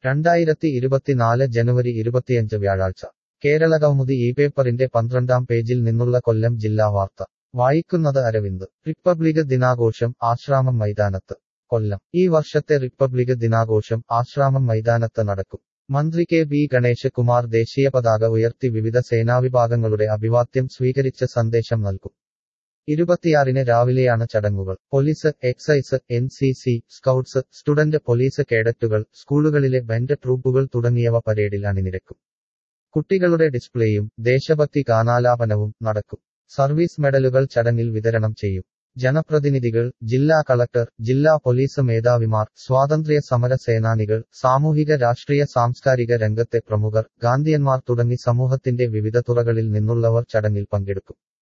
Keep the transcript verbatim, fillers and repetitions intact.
രണ്ടായിരത്തി ഇരുപത്തിനാല് ജനുവരി ഇരുപത്തിയഞ്ച് വ്യാഴാഴ്ച കേരളകൗമുദി ഈ പേപ്പറിന്റെ പന്ത്രണ്ടാം പേജിൽ നിന്നുള്ള കൊല്ലം ജില്ലാ വാർത്ത വായിക്കുന്നത് അരവിന്ദ്. റിപ്പബ്ലിക് ദിനാഘോഷം ആശ്രാമം മൈതാനത്ത്. കൊല്ലം. ഈ വർഷത്തെ റിപ്പബ്ലിക് ദിനാഘോഷം ആശ്രാമം മൈതാനത്ത് നടക്കും. മന്ത്രി കെ ബി ഗണേശ് കുമാർ ദേശീയ പതാക ഉയർത്തി വിവിധ സേനാവിഭാഗങ്ങളുടെ അഭിവാദ്യം സ്വീകരിച്ച് സന്ദേശം നൽകും. ഇരുപത്തിയാറിന് രാവിലെയാണ് ചടങ്ങുകൾ. Police, excise, N C C, scouts, student police കേഡറ്റുകൾ, സ്കൂളുകളിലെ ബാൻഡ് ട്രൂപ്പുകൾ തുടങ്ങിയവ പരേഡിൽ അണിനിരക്കും. കുട്ടികളുടെ ഡിസ്പ്ലേയും ദേശഭക്തി ഗാനാലാപനവും നടക്കും. സർവീസ് മെഡലുകൾ ചടങ്ങിൽ വിതരണം ചെയ്യും. ജനപ്രതിനിധികൾ, ജില്ലാ കളക്ടർ, ജില്ലാ പോലീസ് മേധാവിമാർ, സ്വാതന്ത്ര്യ സമര സേനാനികൾ, സാമൂഹിക രാഷ്ട്രീയ സാംസ്കാരിക രംഗത്തെ പ്രമുഖർ, ഗാന്ധിയന്മാർ തുടങ്ങി സമൂഹത്തിന്റെ വിവിധ തുറകളിൽ നിന്നുള്ളവർ ചടങ്ങിൽ പങ്കെടുക്കും.